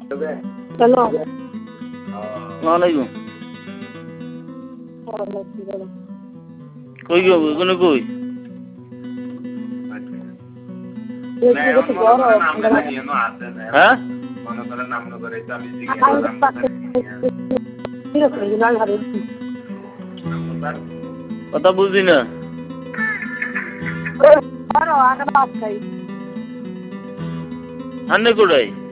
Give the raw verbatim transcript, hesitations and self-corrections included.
hello ওয়ালাইকুম কই গো কোন কই হ্যাঁ কথা বুঝি না আন্নে কোটাই